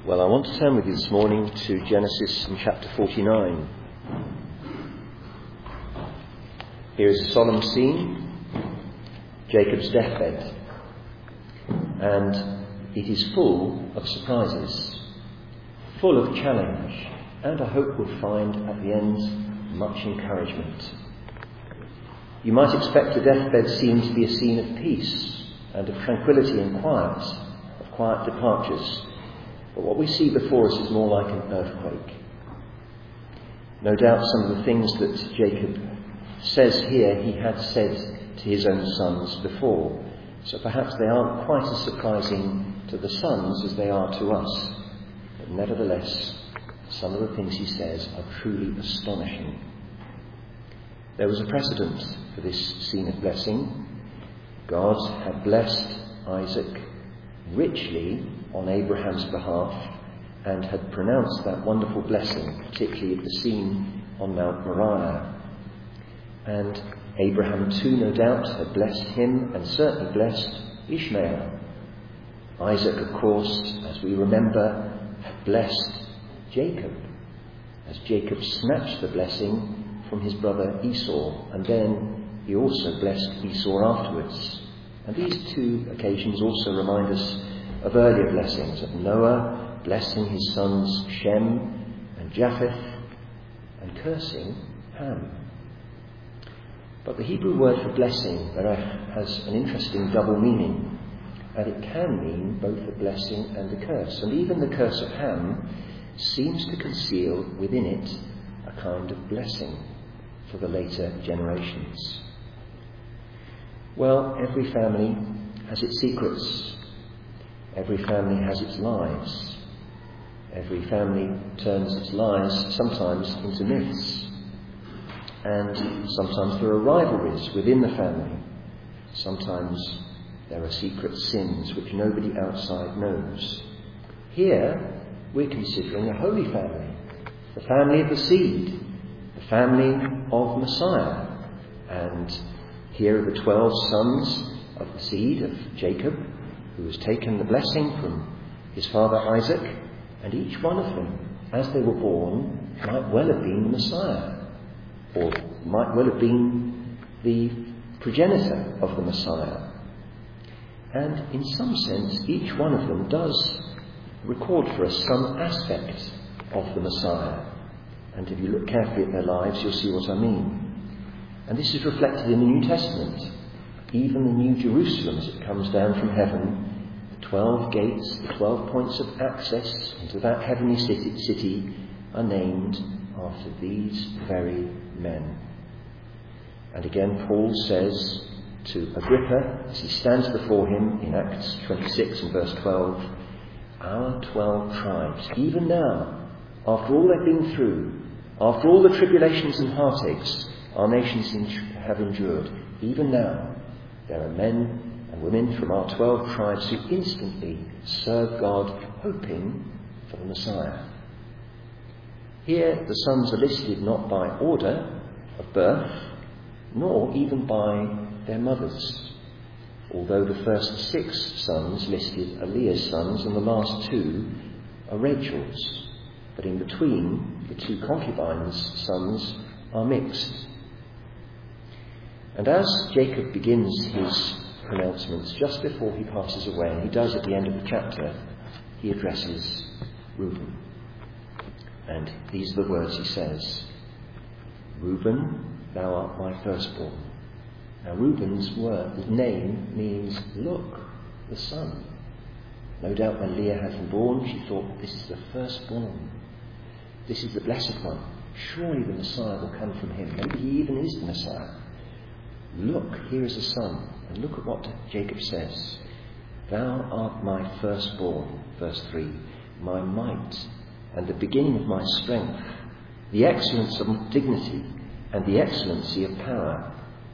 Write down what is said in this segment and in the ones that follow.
Well, I want to turn with you this morning to Genesis in chapter 49. Here is a solemn scene, Jacob's deathbed, and it is full of surprises, full of challenge, and I hope we'll find at the end much encouragement. You might expect a deathbed scene to be a scene of peace and of tranquility and quiet, of quiet departures. But what we see before us is more like an earthquake. No doubt some of the things that Jacob says here he had said to his own sons before. So perhaps they aren't quite as surprising to the sons as they are to us. But nevertheless, some of the things he says are truly astonishing. There was a precedent for this scene of blessing. God had blessed Isaac richly on Abraham's behalf and had pronounced that wonderful blessing, particularly at the scene on Mount Moriah. And Abraham too, no doubt, had blessed him and certainly blessed Ishmael. Isaac, of course, as we remember, had blessed Jacob, as Jacob snatched the blessing from his brother Esau, and then he also blessed Esau afterwards. And these two occasions also remind us of earlier blessings, of Noah blessing his sons Shem and Japheth and cursing Ham. But the Hebrew word for blessing has an interesting double meaning, and it can mean both a blessing and a curse. And even the curse of Ham seems to conceal within it a kind of blessing for the later generations. Well, every family has its secrets. Every family has its lies. Every family turns its lies sometimes into myths. And sometimes there are rivalries within the family. Sometimes there are secret sins which nobody outside knows. Here we're considering a holy family, the family of the seed, the family of Messiah. And here are the 12 sons of the seed of Jacob, who has taken the blessing from his father Isaac, and each one of them, as they were born, might well have been the Messiah, or might well have been the progenitor of the Messiah. And in some sense, each one of them does record for us some aspect of the Messiah. And if you look carefully at their lives, you'll see what I mean. And this is reflected in the New Testament. Even the New Jerusalem, as it comes down from heaven, the 12 gates, the 12 points of access into that heavenly city are named after these very men. And again, Paul says to Agrippa, as he stands before him in Acts 26 and verse 12, our 12 tribes, even now, after all they've been through, after all the tribulations and heartaches our nations have endured, even now, there are men and women from our 12 tribes who instantly serve God, hoping for the Messiah. Here the sons are listed not by order of birth, nor even by their mothers, although the first 6 sons listed are Leah's sons and the last 2 are Rachel's. But in between, the 2 concubines' sons are mixed. And as Jacob begins his pronouncements just before he passes away, and he does at the end of the chapter, he addresses Reuben. And these are the words he says: Reuben, thou art my firstborn. Now Reuben's name means, look, the son. No doubt when Leah had him born, she thought, this is the firstborn. This is the blessed one. Surely the Messiah will come from him. Maybe he even is the Messiah. Look, here is a son. And look at what Jacob says. Thou art my firstborn, verse 3, my might and the beginning of my strength, the excellence of dignity and the excellency of power.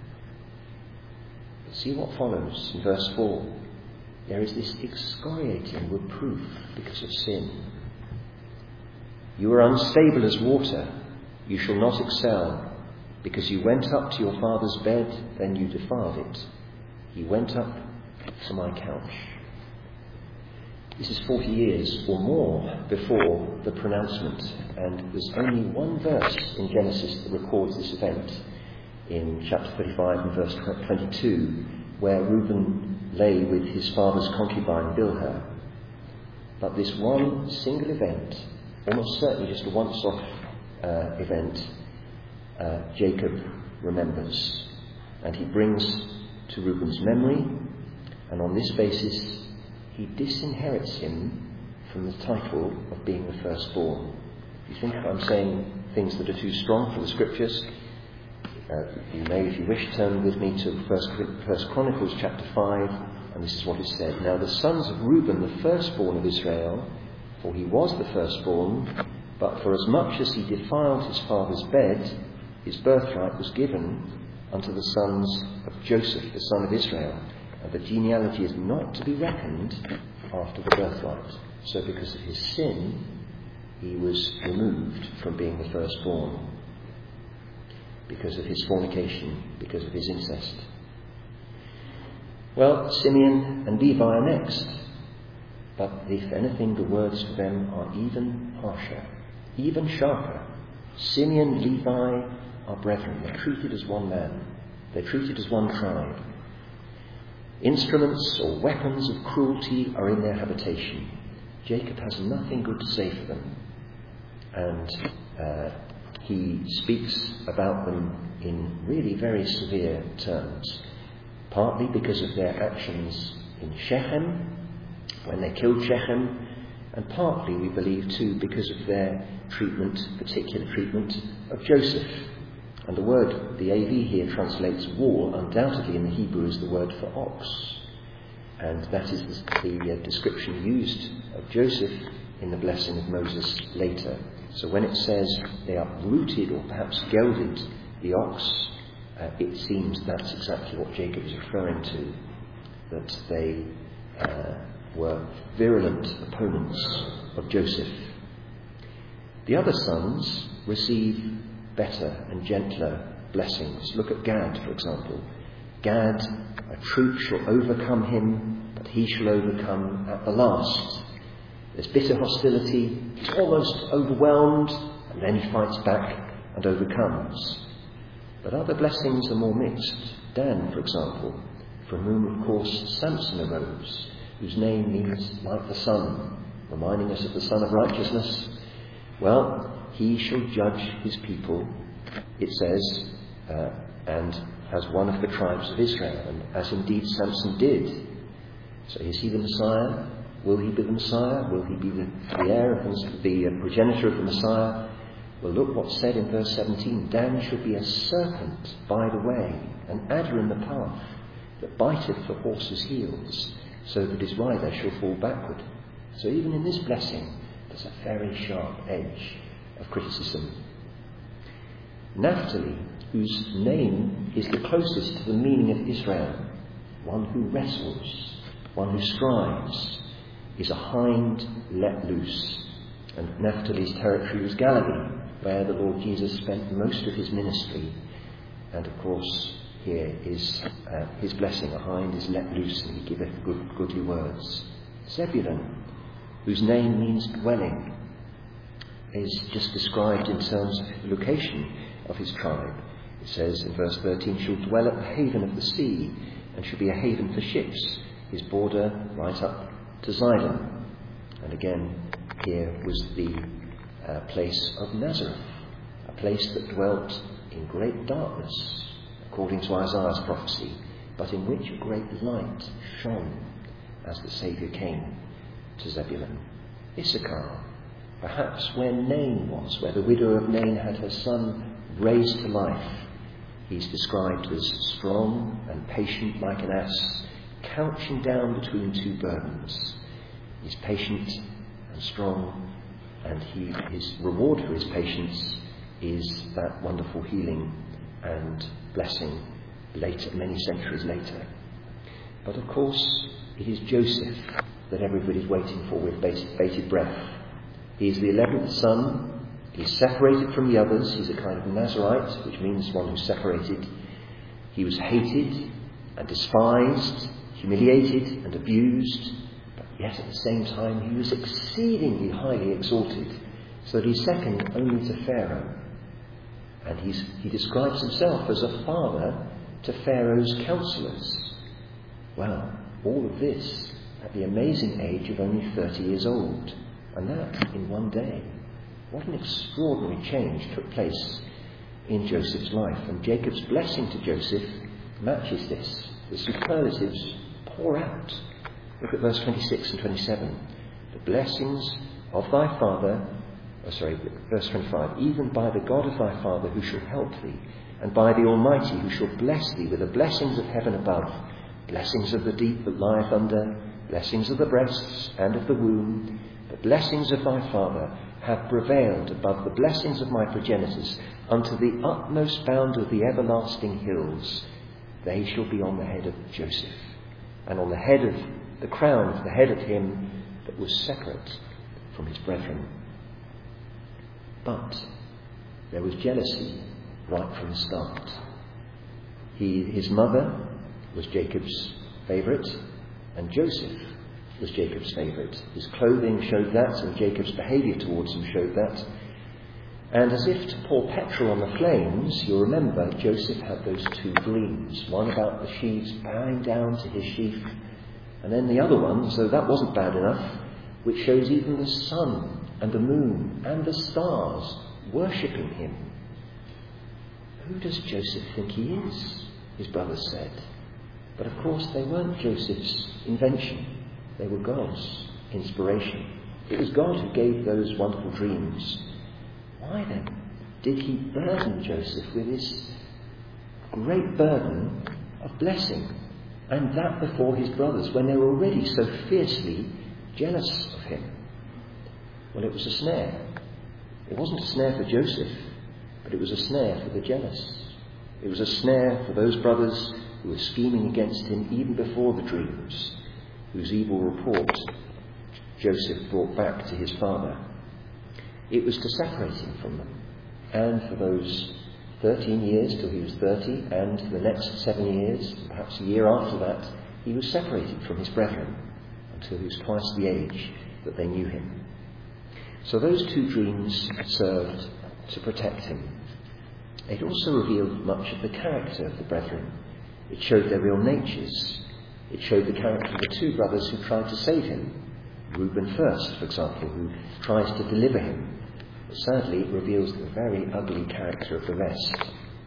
But see what follows in verse 4. There is this excoriating reproof because of sin. You are unstable as water. You shall not excel. Because you went up to your father's bed, then you defiled it. He went up to my couch. This is 40 years or more before the pronouncement, and there's only one verse in Genesis that records this event, in chapter 35 and verse 22, where Reuben lay with his father's concubine Bilhah. But this one single event, almost certainly just a once-off event, Jacob remembers, and he brings to Reuben's memory, and on this basis he disinherits him from the title of being the firstborn. If you think I'm saying things that are too strong for the Scriptures, you may, if you wish, turn with me to First Chronicles chapter 5, and this is what is said. Now the sons of Reuben, the firstborn of Israel, for he was the firstborn, but for as much as he defiled his father's bed, his birthright was given unto the sons of Joseph, the son of Israel. And the genealogy is not to be reckoned after the birthright. So because of his sin, he was removed from being the firstborn. Because of his fornication, because of his incest. Well, Simeon and Levi are next. But if anything, the words for them are even harsher, even sharper. Simeon and Levi are brethren. They're treated as one man. They're treated as one tribe. Instruments or weapons of cruelty are in their habitation. Jacob has nothing good to say for them. And he speaks about them in really very severe terms. Partly because of their actions in Shechem, when they killed Shechem, and partly, we believe too, because of their particular treatment of Joseph. And the word, the AV here translates wall, undoubtedly in the Hebrew is the word for ox. And that is the description used of Joseph in the blessing of Moses later. So when it says they uprooted or perhaps gelded the ox, it seems that's exactly what Jacob is referring to, that they were virulent opponents of Joseph. The other sons receive better and gentler blessings. Look at Gad, for example. Gad, a troop shall overcome him, but he shall overcome at the last. There's bitter hostility, he's almost overwhelmed, and then he fights back and overcomes. But other blessings are more mixed. Dan, for example, from whom, of course, Samson arose, whose name means like the sun, reminding us of the Son of Righteousness. Well, he shall judge his people, it says, and as one of the tribes of Israel, and as indeed Samson did. So is he the Messiah? Will he be the Messiah? Will he be the heir of the progenitor of the Messiah? Well, look what's said in verse 17. Dan shall be a serpent by the way, an adder in the path, that biteth the horse's heels, so that his rider shall fall backward. So even in this blessing, there's a very sharp edge of criticism. Naphtali, whose name is the closest to the meaning of Israel, one who wrestles, one who strives, is a hind let loose. And Naphtali's territory was Galilee, where the Lord Jesus spent most of his ministry. And of course, here is his blessing. A hind is let loose, and he giveth goodly words. Zebulun, whose name means dwelling, is just described in terms of the location of his tribe. It says in verse 13, shall dwell at the haven of the sea, and shall be a haven for ships, his border right up to Zidon. And again, here was the place of Nazareth, a place that dwelt in great darkness, according to Isaiah's prophecy, but in which a great light shone as the Saviour came to Zebulun. Issachar, perhaps where Nain was, where the widow of Nain had her son raised to life. He's described as strong and patient like an ass, couching down between two burdens. He's patient and strong, and his reward for his patience is that wonderful healing and blessing later, many centuries later. But of course, it is Joseph that everybody's waiting for with bated breath. He is the 11th son. He's separated from the others. He's a kind of Nazarite, which means one who's separated. He was hated and despised, humiliated and abused, but Yet at the same time he was exceedingly highly exalted, so that he's second only to Pharaoh. And he describes himself as a father to Pharaoh's counsellors. Well, all of this at the amazing age of only 30 years old, and that in one day. What an extraordinary change took place in Joseph's life. And Jacob's blessing to Joseph matches this. The superlatives pour out. Look at verse 26 and 27. The blessings of thy father, verse 25, even by the God of thy father who shall help thee, and by the Almighty who shall bless thee with the blessings of heaven above, blessings of the deep that lieth under, blessings of the breasts and of the womb, the blessings of thy father have prevailed above the blessings of my progenitors unto the utmost bound of the everlasting hills. They shall be on the head of Joseph, and on the head of the crown of the head of him that was separate from his brethren. But there was jealousy right from the start. His mother was Jacob's favourite, and Joseph was Jacob's favourite. His clothing showed that, and Jacob's behaviour towards him showed that. And as if to pour petrol on the flames, you'll remember Joseph had those two dreams, one about the sheaves bowing down to his sheaf, and then the other one, so that wasn't bad enough, which shows even the sun and the moon and the stars worshipping him. Who does Joseph think he is? His brothers said. But of course they weren't Joseph's invention. They were God's inspiration. It was God who gave those wonderful dreams. Why then did he burden Joseph with this great burden of blessing? And that before his brothers, when they were already so fiercely jealous of him? Well, it was a snare. It wasn't a snare for Joseph, but it was a snare for the jealous. It was a snare for those brothers who were scheming against him even before the dreams, whose evil report Joseph brought back to his father. It was to separate him from them. And for those 13 years till he was 30, and the next 7 years, perhaps a year after that, he was separated from his brethren until he was twice the age that they knew him. So those two dreams served to protect him. It also revealed much of the character of the brethren. It showed their real natures. It showed the character of the two brothers who tried to save him. Reuben first, for example, who tries to deliver him. But sadly, it reveals the very ugly character of the rest.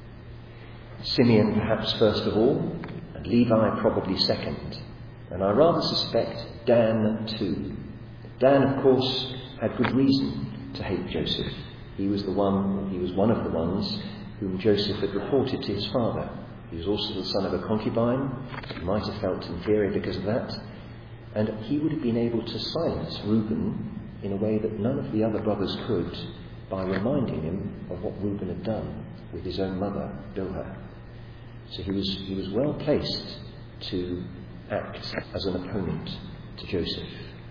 Simeon perhaps first of all, and Levi probably second. And I rather suspect Dan too. Dan, of course, had good reason to hate Joseph. He was one of the ones whom Joseph had reported to his father. He was also the son of a concubine. He might have felt inferior because of that. And he would have been able to silence Reuben in a way that none of the other brothers could, by reminding him of what Reuben had done with his own mother, Bilhah. So he was well placed to act as an opponent to Joseph.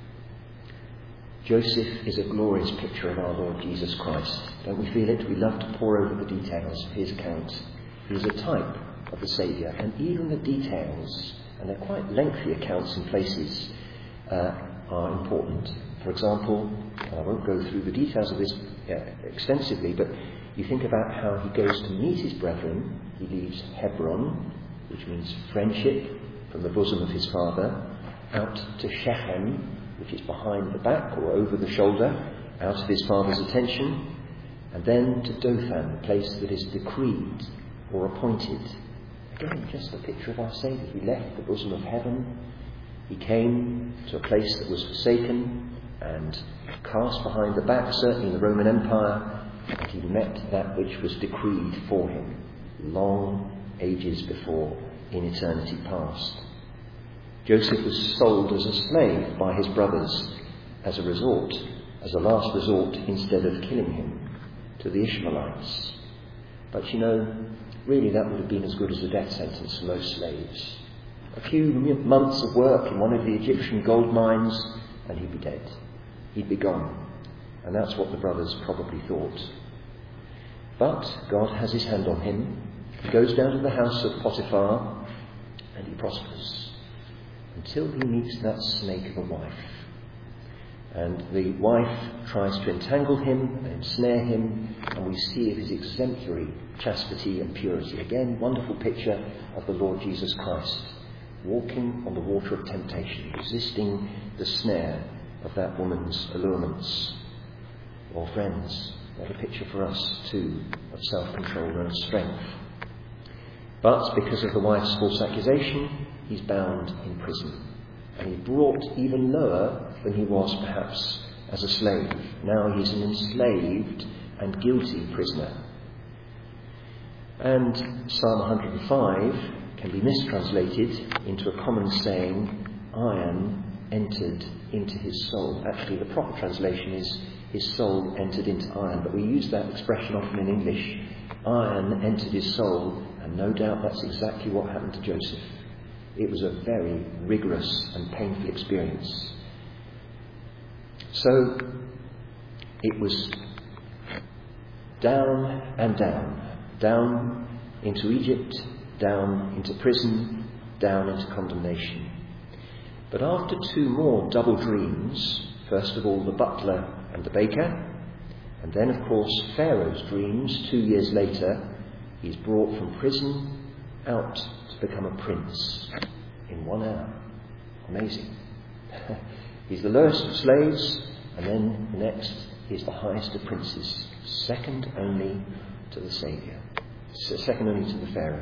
Joseph is a glorious picture of our Lord Jesus Christ. Don't we feel it? We love to pore over the details of his account. He is a type of the Saviour, and even the details, and they're quite lengthy accounts in places, are important. For example, I won't go through the details of this extensively, but you think about how he goes to meet his brethren. He leaves Hebron, which means friendship, from the bosom of his father, out to Shechem, which is behind the back or over the shoulder, out of his father's attention, and then to Dothan, the place that is decreed or appointed. Again, just a picture of our Saviour. He left the bosom of heaven. He came to a place that was forsaken and cast behind the back, certainly in the Roman Empire, and he met that which was decreed for him long ages before, in eternity past. Joseph was sold as a slave by his brothers as a last resort, instead of killing him, to the Ishmaelites. But really that would have been as good as a death sentence for most slaves. A few months of work in one of the Egyptian gold mines and he'd be dead. He'd be gone. And that's what the brothers probably thought. But God has his hand on him. He goes down to the house of Potiphar and he prospers. until he meets that snake of a wife. And the wife tries to entangle him and ensnare him, and we see of his exemplary chastity and purity. Again, wonderful picture of the Lord Jesus Christ, walking on the water of temptation, resisting the snare of that woman's allurements. Well, friends, what a picture for us too of self-control and strength. But because of the wife's false accusation, he's bound in prison. And he's brought even lower than he was perhaps as a slave. Now he's an enslaved and guilty prisoner. And Psalm 105 can be mistranslated into a common saying, iron entered into his soul. Actually, the proper translation is, his soul entered into iron. But we use that expression often in English, iron entered his soul, and no doubt that's exactly what happened to Joseph. It was a very rigorous and painful experience. So it was down and down, down into Egypt, down into prison, down into condemnation. But after 2 more double dreams, first of all the butler and the baker, and then of course Pharaoh's dreams 2 years later, he's brought from prison out to become a prince in 1 hour. Amazing. He's the lowest of slaves, and then the next is the highest of princes, second only to the Saviour, second only to the Pharaoh.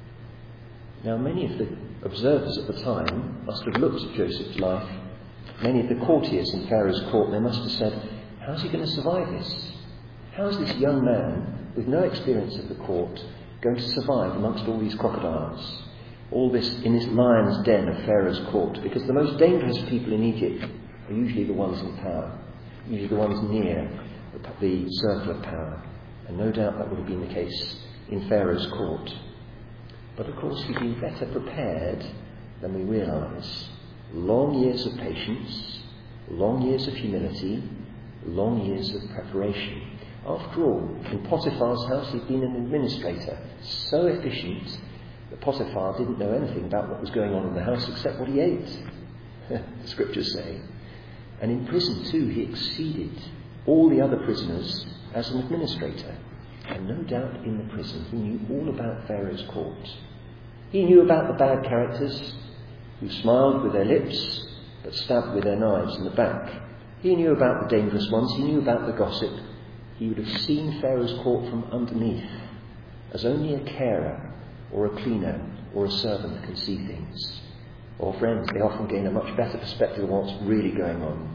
Now, many of the observers at the time must have looked at Joseph's life. Many of the courtiers in Pharaoh's court, they must have said, how's he going to survive this? How's this young man, with no experience of the court, going to survive amongst all these crocodiles? All this in this lion's den of Pharaoh's court, because the most dangerous people in Egypt are usually the ones in power, usually the ones near the circle of power. And no doubt that would have been the case in Pharaoh's court. But of course he'd been better prepared than we realise. Long years of patience, long years of humility, long years of preparation. After all, in Potiphar's house he'd been an administrator, so efficient that Potiphar didn't know anything about what was going on in the house except what he ate, the scriptures say. And in prison too, he exceeded all the other prisoners as an administrator. And no doubt in the prison he knew all about Pharaoh's court. He knew about the bad characters who smiled with their lips but stabbed with their knives in the back. He knew about the dangerous ones. He knew about the gossip. He would have seen Pharaoh's court from underneath, as only a carer or a cleaner or a servant can see things. Or friends, they often gain a much better perspective of what's really going on.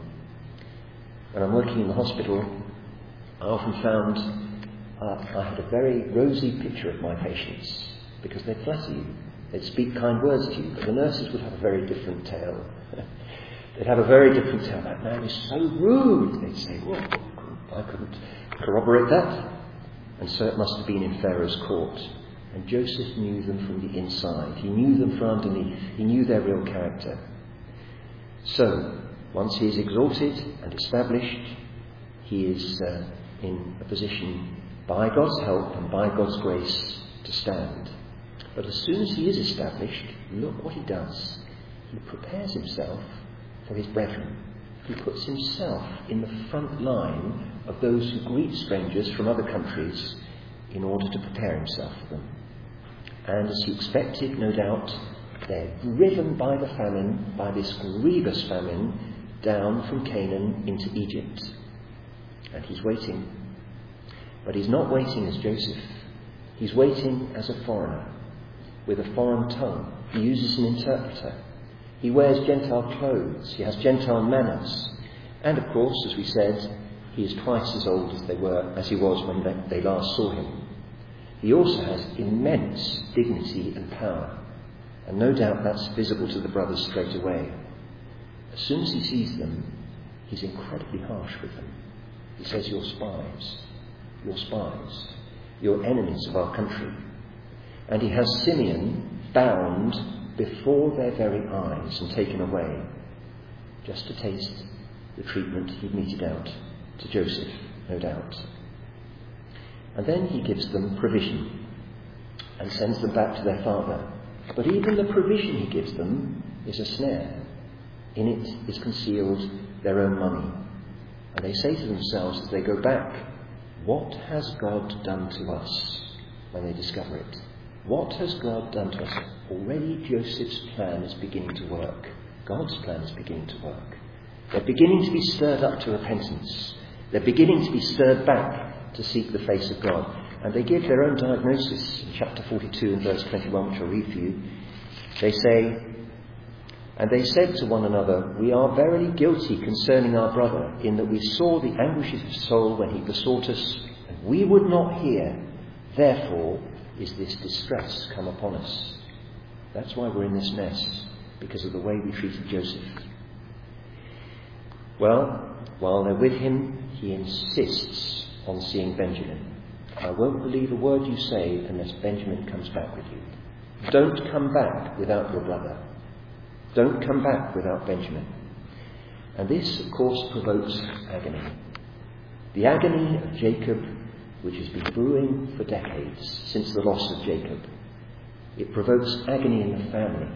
When I'm working in the hospital, I often found I had a very rosy picture of my patients, because they'd flatter you, they'd speak kind words to you, but the nurses would have a very different tale. They'd have a very different tale. That man is so rude, they'd say. Well, I couldn't corroborate that. And so it must have been in Pharaoh's court. And Joseph knew them from the inside. He knew them from underneath. He knew their real character. So, once he is exalted and established, he is in a position, by God's help and by God's grace, to stand. But as soon as he is established, look what he does. He prepares himself for his brethren. He puts himself in the front line of those who greet strangers from other countries in order to prepare himself for them. And as he expected, no doubt, they're driven by the famine, by this grievous famine, down from Canaan into Egypt. And he's waiting. But he's not waiting as Joseph. He's waiting as a foreigner, with a foreign tongue. He uses an interpreter. He wears Gentile clothes. He has Gentile manners. And of course, as we said, he is twice as old as he was when they last saw him. He also has immense dignity and power. And no doubt that's visible to the brothers straight away. As soon as he sees them, he's incredibly harsh with them. He says, "You're spies. You're spies. You're enemies of our country." And he has Simeon bound before their very eyes and taken away, just to taste the treatment he'd meted out to Joseph, no doubt. And then he gives them provision and sends them back to their father. But even the provision he gives them is a snare. In it is concealed their own money. And they say to themselves as they go back, what has God done to us? When they discover it. What has God done to us? Already Joseph's plan is beginning to work. God's plan is beginning to work. They're beginning to be stirred up to repentance. They're beginning to be stirred back to seek the face of God. And they give their own diagnosis in chapter 42 and verse 21, which I'll read for you. They say, and they said to one another, we are verily guilty concerning our brother, in that we saw the anguish of his soul when he besought us, and we would not hear. Therefore is this distress come upon us. That's why we're in this mess, because of the way we treated Joseph. Well, while they're with him, he insists on seeing Benjamin. I won't believe a word you say unless Benjamin comes back with you. Don't come back without your brother. Don't come back without Benjamin. And this, of course, provokes agony. The agony of Jacob, which has been brewing for decades since the loss of Jacob. It provokes agony in the family.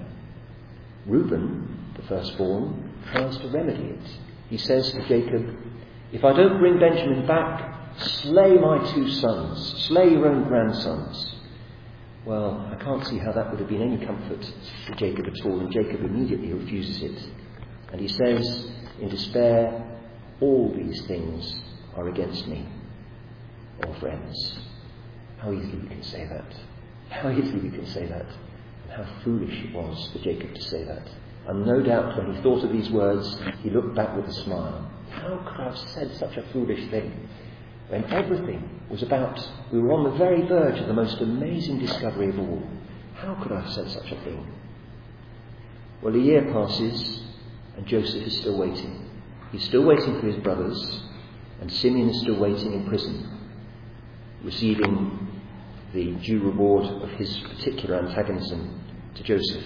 Reuben, the firstborn, tries to remedy it. He says to Jacob, if I don't bring Benjamin back, slay my 2 sons, slay your own grandsons. Well, I can't see how that would have been any comfort to Jacob at all, and Jacob immediately refuses it. And he says, in despair, all these things are against me. Oh, friends, how easily we can say that. How easily we can say that. And how foolish it was for Jacob to say that. And no doubt when he thought of these words, he looked back with a smile. How could I have said such a foolish thing? When everything was about, we were on the very verge of the most amazing discovery of all. How could I have said such a thing? Well, a year passes, and Joseph is still waiting. He's still waiting for his brothers, and Simeon is still waiting in prison, receiving the due reward of his particular antagonism to Joseph.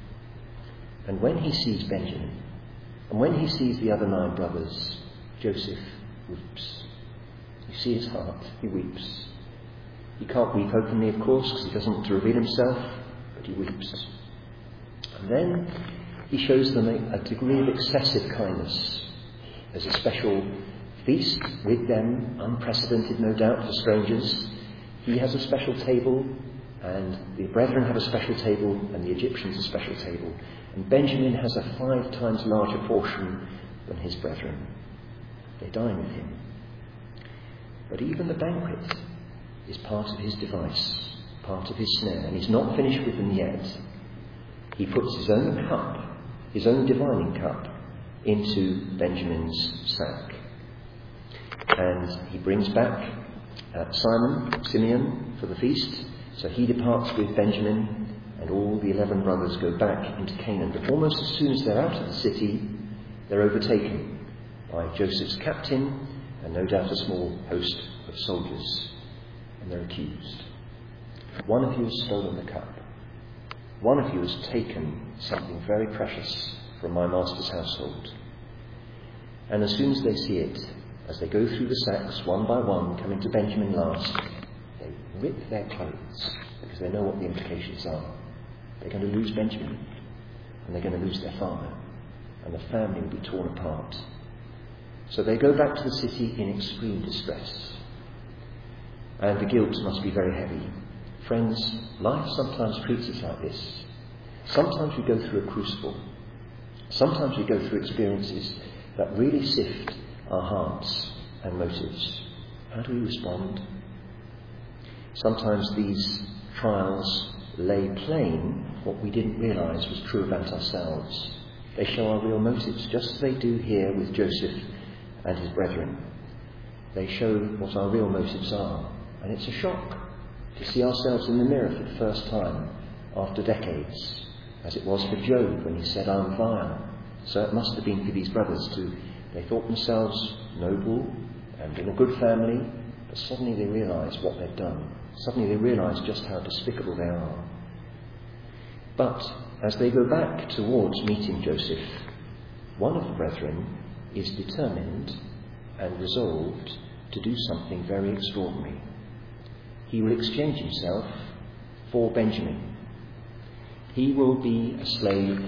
And when he sees Benjamin, and when he sees the other 9 brothers, Joseph weeps. You see his heart, he weeps. He can't weep openly, of course, because he doesn't want to reveal himself, but he weeps. And then he shows them a degree of excessive kindness. There's a special feast with them, unprecedented no doubt for strangers. He has a special table, and the brethren have a special table, and the Egyptians a special table. And Benjamin has a 5 times larger portion than his brethren. They dine with him. But even the banquet is part of his device, part of his snare, and he's not finished with them yet. He puts his own cup, his own divining cup, into Benjamin's sack. And he brings back Simeon for the feast, so he departs with Benjamin, and all the 11 brothers go back into Canaan. But almost as soon as they're out of the city, they're overtaken by Joseph's captain, and no doubt a small host of soldiers, and they're accused. One of you has stolen the cup. One of you has taken something very precious from my master's household. And as soon as they see it, as they go through the sacks one by one, coming to Benjamin last, they rip their clothes because they know what the implications are. They're going to lose Benjamin, and they're going to lose their father, and the family will be torn apart. So they go back to the city in extreme distress. And the guilt must be very heavy. Friends, life sometimes treats us like this. Sometimes we go through a crucible. Sometimes we go through experiences that really sift our hearts and motives. How do we respond? Sometimes these trials lay plain what we didn't realise was true about ourselves. They show our real motives, just as they do here with Joseph and his brethren. They show what our real motives are. And it's a shock to see ourselves in the mirror for the first time after decades, as it was for Job when he said, I'm vile. So it must have been for these brothers too. They thought themselves noble and in a good family, but suddenly they realise what they've done. Suddenly they realise just how despicable they are. But as they go back towards meeting Joseph, one of the brethren is determined and resolved to do something very extraordinary. He will exchange himself for Benjamin. He will be a slave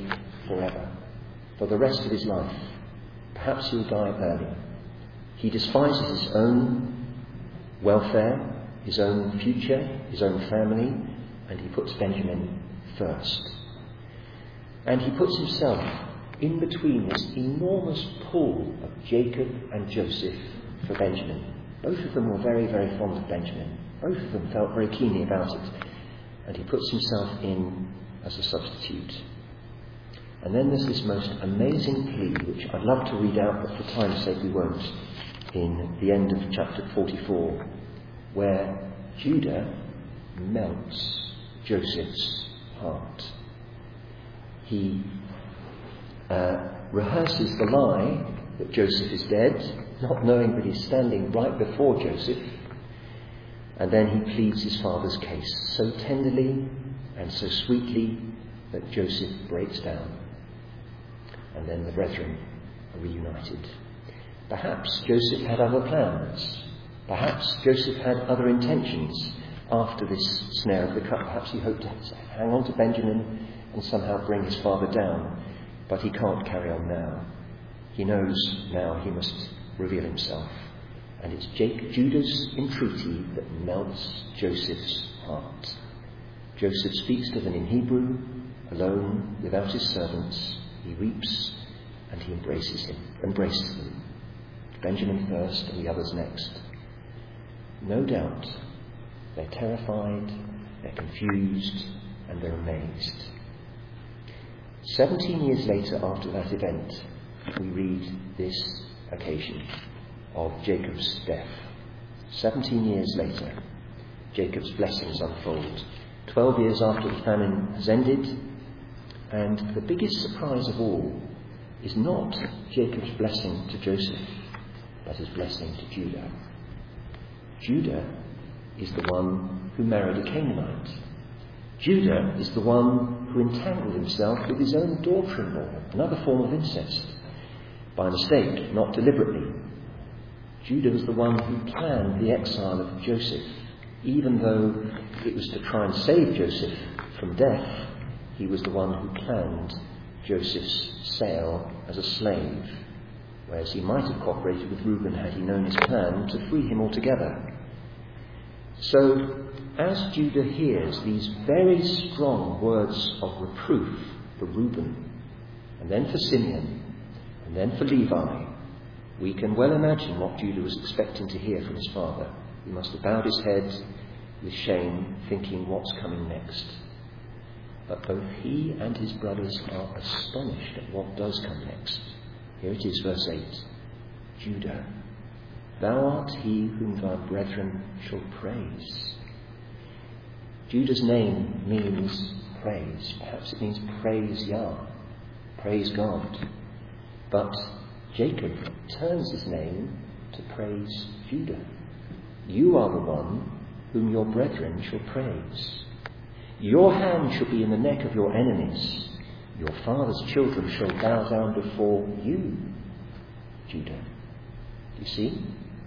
forever, for the rest of his life. Perhaps he'll die early. He despises his own welfare, his own future, his own family, and he puts Benjamin first. And he puts himself in between this enormous pool of Jacob and Joseph for Benjamin. Both of them were very, very fond of Benjamin. Both of them felt very keenly about it. And he puts himself in as a substitute. And then there's this most amazing plea, which I'd love to read out, but for time's sake we won't, in the end of chapter 44, where Judah melts Joseph's heart. He rehearses the lie that Joseph is dead, not knowing that he's standing right before Joseph, and then he pleads his father's case so tenderly and so sweetly that Joseph breaks down. And then the brethren are reunited. Perhaps Joseph had other plans. Perhaps Joseph had other intentions after this snare of the cut. Perhaps he hoped to hang on to Benjamin and somehow bring his father down. But he can't carry on now. He knows now he must reveal himself. And it's Judah's entreaty that melts Joseph's heart. Joseph speaks to them in Hebrew, alone, without his servants. He weeps and he embraces them. Benjamin first and the others next. No doubt they're terrified, they're confused, and they're amazed. 17 years later, after that event, we read this occasion of Jacob's death. 17 years later, Jacob's blessings unfold. 12 years after the famine has ended, and the biggest surprise of all is not Jacob's blessing to Joseph, but his blessing to Judah. Judah is the one who married a Canaanite. Judah is the one who entangled himself with his own daughter-in-law, another form of incest, by mistake, not deliberately. Judah was the one who planned the exile of Joseph. Even though it was to try and save Joseph from death, he was the one who planned Joseph's sale as a slave, whereas he might have cooperated with Reuben had he known his plan to free him altogether. So, as Judah hears these very strong words of reproof for Reuben, and then for Simeon, and then for Levi, we can well imagine what Judah was expecting to hear from his father. He must have bowed his head with shame, thinking, what's coming next? But both he and his brothers are astonished at what does come next. Here it is, verse 8. Judah, thou art he whom thy brethren shall praise. Judah's name means praise. Perhaps it means praise Yah, praise God. But Jacob turns his name to praise Judah. You are the one whom your brethren shall praise. Your hand shall be in the neck of your enemies. Your father's children shall bow down before you, Judah. Do you see?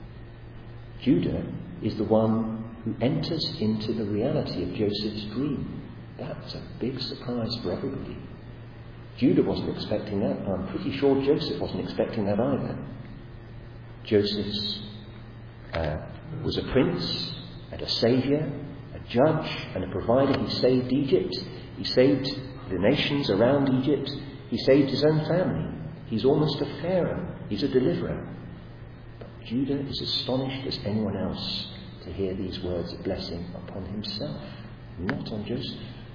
Judah is the one who enters into the reality of Joseph's dream. That's a big surprise for everybody. Judah wasn't expecting that. I'm pretty sure Joseph wasn't expecting that either. Joseph's was a prince and a saviour, a judge and a provider. He saved Egypt. He saved the nations around Egypt. He saved his own family. He's almost a pharaoh. He's a deliverer. But Judah is astonished as anyone else to hear these words of blessing upon himself, not on Joseph.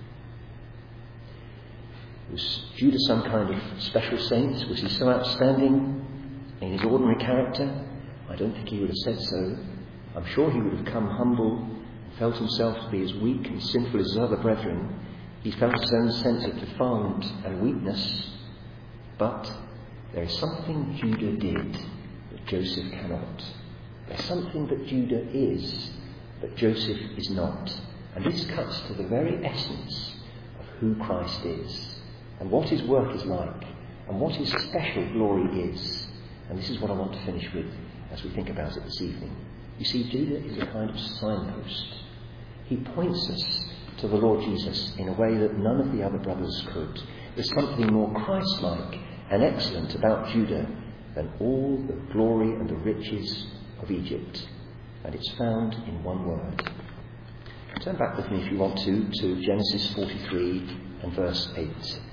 Was Judah some kind of special saint? Was he so outstanding in his ordinary character? I don't think he would have said so. I'm sure he would have come humble and felt himself to be as weak and sinful as his other brethren. He felt his own sense of defilement and weakness. But there is something Judah did that Joseph cannot. There's something that Judah is that Joseph is not. And this cuts to the very essence of who Christ is, and what his work is like, and what his special glory is. And this is what I want to finish with as we think about it this evening. You see, Judah is a kind of signpost. He points us to the Lord Jesus in a way that none of the other brothers could. there's something more Christ-like and excellent about Judah than all the glory and the riches of Egypt. And it's found in one word. Turn back with me, if you want to Genesis 43 and verse 8.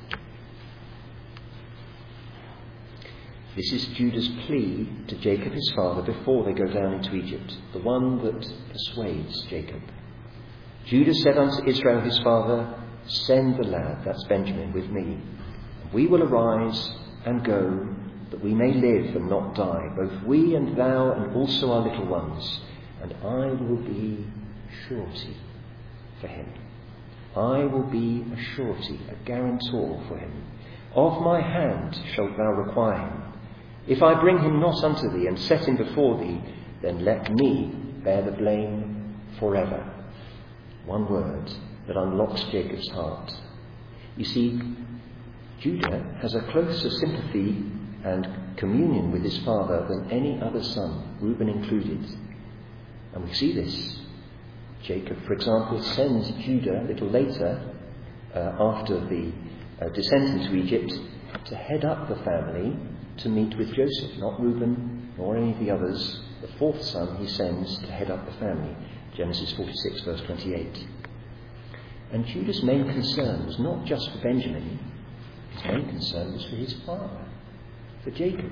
This is Judah's plea to Jacob his father before they go down into Egypt, the one that persuades Jacob. Judah said unto Israel his father, send the lad, that's Benjamin, with me, and we will arise and go, that we may live and not die, both we and thou and also our little ones, and I will be surety for him. I will be a surety, a guarantor for him. Of my hand shalt thou require him. If I bring him not unto thee and set him before thee, then let me bear the blame forever. One word that unlocks Jacob's heart. You see, Judah has a closer sympathy and communion with his father than any other son, Reuben included. And we see this. Jacob, for example, sends Judah a little later, after the descent into Egypt, to head up the family to meet with Joseph, not Reuben nor any of the others. The fourth son he sends to head up the family. Genesis 46 verse 28. And Judah's main concern was not just for Benjamin. His main concern was for his father, for Jacob.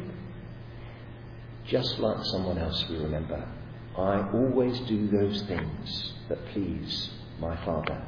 Just like someone else we remember, I always do those things that please my Father.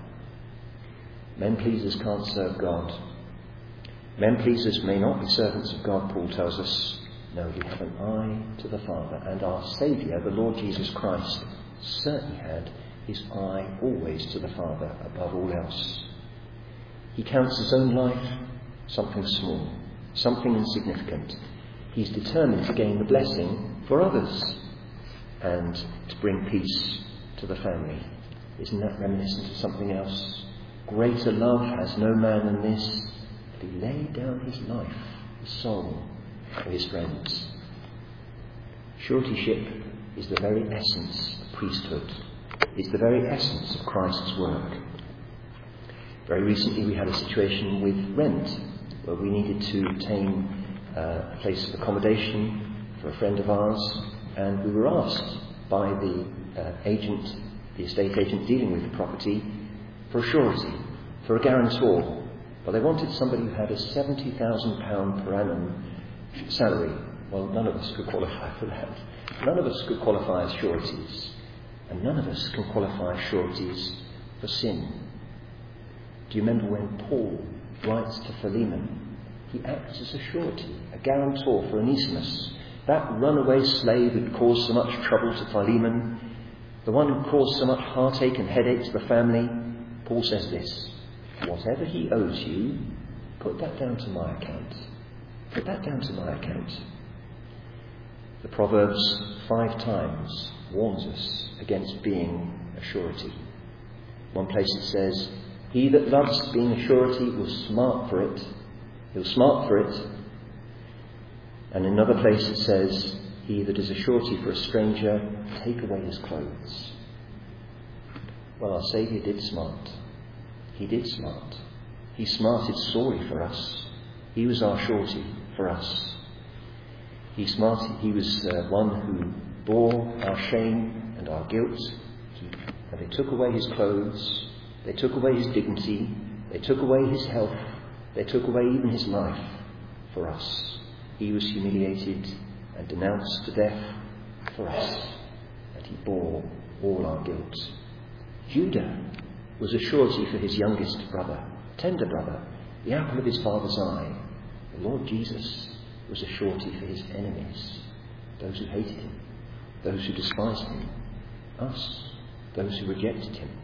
Men pleasers can't serve God. Men pleasers may not be servants of God, Paul tells us. No, we have an eye to the Father, and our Saviour, the Lord Jesus Christ, certainly had his eye always to the Father above all else. He counts his own life something small, something insignificant. He's determined to gain the blessing for others and to bring peace to the family. Isn't that reminiscent of something else? Greater love has no man than this, that he laid down his life, his soul, for his friends. Suretyship is the very essence of priesthood. It's the very essence of Christ's work. Very recently we had a situation with rent, where we needed to obtain a place of accommodation for a friend of ours, and we were asked by the estate agent dealing with the property, for a surety, for a guarantor. But they wanted somebody who had a £70,000 per annum salary. Well, none of us could qualify for that. None of us could qualify as sureties. And none of us can qualify as sureties for sin. Do you remember when Paul writes to Philemon? He acts as a surety, a guarantor for Onesimus, that runaway slave who'd caused so much trouble to Philemon, the one who caused so much heartache and headache to the family. Paul says this: whatever he owes you, put that down to my account. Put that down to my account. The Proverbs 5 times warns us against being a surety. One place it says, he that loves being a surety will smart for it. He'll smart for it. And in another place it says, he that is a surety for a stranger, take away his clothes. Well, our Saviour did smart. He did smart. He smarted sorely for us. He was our surety for us. He was one who bore our shame and our guilt. And they took away his clothes. They took away his dignity. They took away his health. They took away even his life for us. He was humiliated and denounced to death for us. And he bore all our guilt. Judah was a surety for his youngest brother, tender brother, the apple of his father's eye. The Lord Jesus was a surety for his enemies, those who hated him, those who despised him, us, those who rejected him.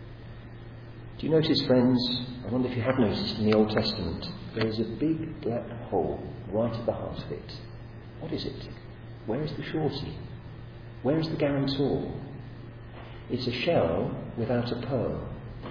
Do you notice, friends, I wonder if you have noticed in the Old Testament, there is a big black hole right at the heart of it. What is it? Where is the surety? Where is the guarantor? It's a shell without a pearl.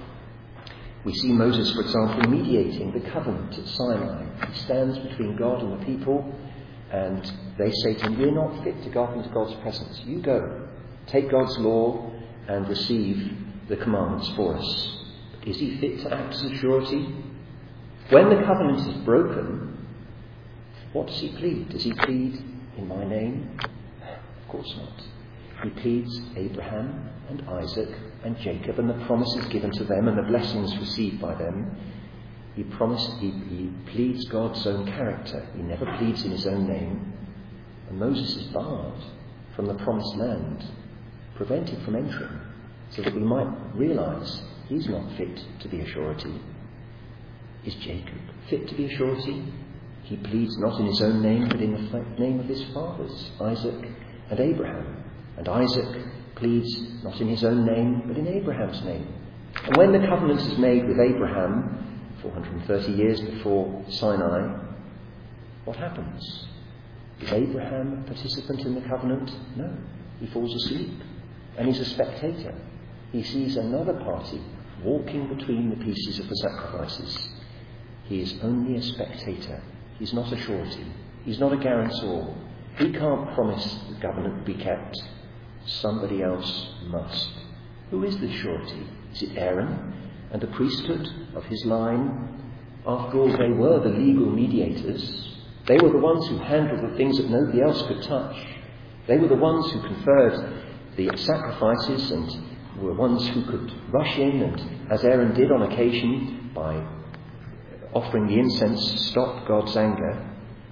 We see Moses, for example, mediating the covenant at Sinai. He stands between God and the people, and they say to him, we're not fit to go up into God's presence. You go, take God's law and receive the commandments for us. But is he fit to act as a surety? When the covenant is broken, what does he plead? Does he plead in my name? Of course not. He pleads Abraham and Isaac and Jacob and the promises given to them and the blessings received by them. He pleads God's own character. He never pleads in his own name. And Moses is barred from the promised land, prevented from entering, so that we might realise he's not fit to be a surety. Is Jacob fit to be a surety? He pleads not in his own name, but in the name of his fathers, Isaac and Abraham. And Isaac pleads not in his own name, but in Abraham's name. And when the covenant is made with Abraham, 430 years before Sinai, what happens? Is Abraham a participant in the covenant? No. He falls asleep. And he's a spectator. He sees another party walking between the pieces of the sacrifices. He is only a spectator. He's not a surety. He's not a guarantor. He can't promise the covenant be kept. Somebody else must. Who is the surety? Is it Aaron and the priesthood of his line? After all, they were the legal mediators. They were the ones who handled the things that nobody else could touch. They were the ones who conferred the sacrifices and were ones who could rush in and, as Aaron did on occasion, by offering the incense, stop God's anger.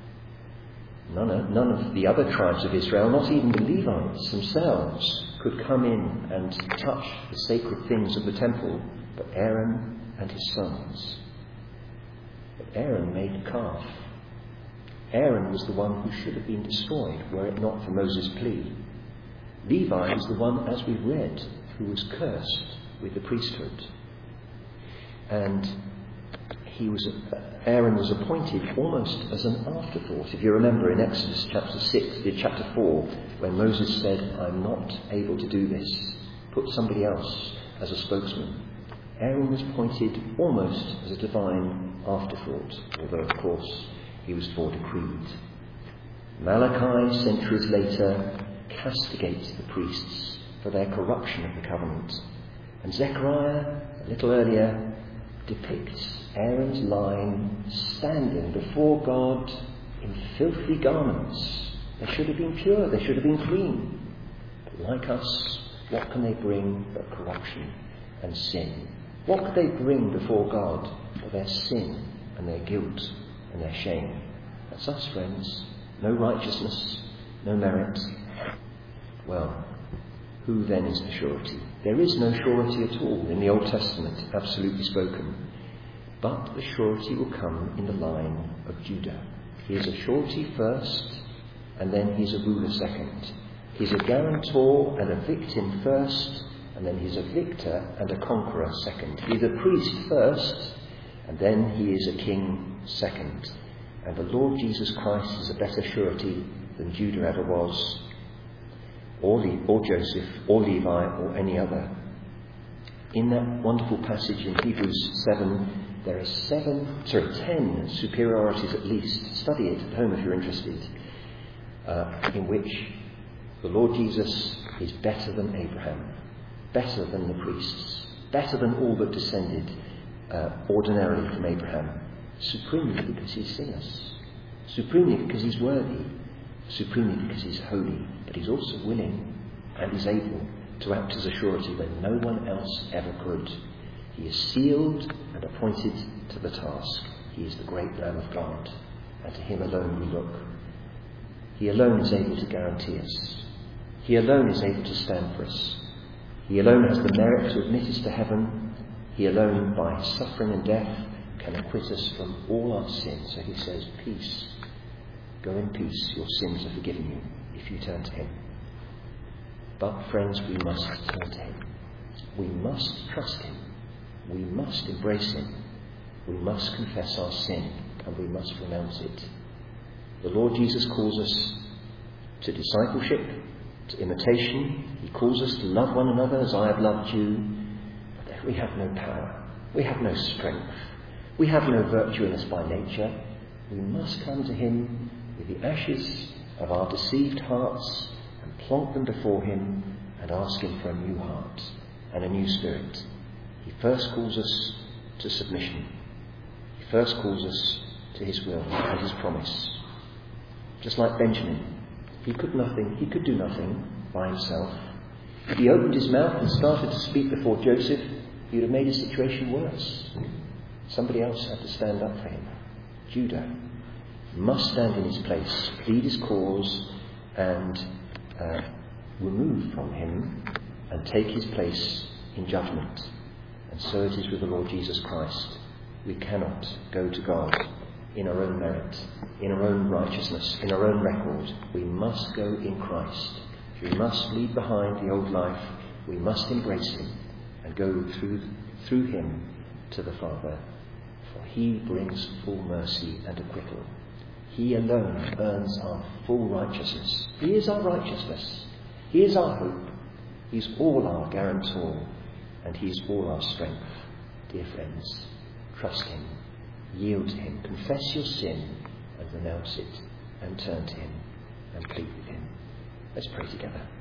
None of the other tribes of Israel, not even the Levites themselves, could come in and touch the sacred things of the temple, but Aaron and his sons. But Aaron made a calf. Aaron was the one who should have been destroyed were it not for Moses' plea. Levi was the one, as we read, who was cursed with the priesthood. And Aaron was appointed almost as an afterthought. If you remember in Exodus chapter 4, when Moses said, I'm not able to do this, put somebody else as a spokesman. Aaron was appointed almost as a divine afterthought, although of course he was foredecreed. Malachi, centuries later, castigates the priests for their corruption of the covenant. And Zechariah, a little earlier, depicts Aaron's line standing before God in filthy garments. They should have been pure, they should have been clean. But like us, what can they bring but corruption and sin? What could they bring before God but their sin and their guilt and their shame? That's us, friends. No righteousness, no merit. Well, who then is the surety? There is no surety at all in the Old Testament, absolutely spoken. But the surety will come in the line of Judah. He is a surety first, and then he's a ruler second. He's a guarantor and a victim first, and then he's a victor and a conqueror second. He's a priest first, and then he is a king second. And the Lord Jesus Christ is a better surety than Judah ever was, or Joseph, or Levi, or any other. In that wonderful passage in Hebrews 7, there are 10 superiorities at least. Study it at home if you're interested, in which the Lord Jesus is better than Abraham, better than the priests, better than all that descended ordinarily from Abraham, supremely because he's sinless, supremely because he's worthy, supremely because he's holy, but he's also willing and is able to act as a surety when no one else ever could. He is sealed and appointed to the task. He is the great Lamb of God, and to him alone we look. He alone is able to guarantee us. He alone is able to stand for us. He alone has the merit to admit us to heaven. He alone, by his suffering and death, can acquit us from all our sins. So he says, peace. Go in peace. Your sins are forgiven you if you turn to him. But, friends, we must turn to him. We must trust him. We must embrace him. We must confess our sin, and we must renounce it. The Lord Jesus calls us to discipleship, to imitation. He calls us to love one another as I have loved you. But we have no power. We have no strength. We have no virtue in us by nature. We must come to him with the ashes of our deceived hearts and plonk them before him and ask him for a new heart and a new spirit. He first calls us to submission. He first calls us to his will and his promise. Just like Benjamin, he could do nothing by himself. If he opened his mouth and started to speak before Joseph, he would have made his situation worse. Somebody else had to stand up for him. Judah must stand in his place, plead his cause, and remove from him and take his place in judgment. And so it is with the Lord Jesus Christ. We cannot go to God in our own merit, in our own righteousness, in our own record. We must go in Christ. We must leave behind the old life. We must embrace him and go through him to the Father. For he brings full mercy and acquittal. He alone earns our full righteousness. He is our righteousness. He is our hope. He's all our guarantor. And he is all our strength. Dear friends, trust him. Yield to him. Confess your sin and renounce it. And turn to him and plead with him. Let's pray together.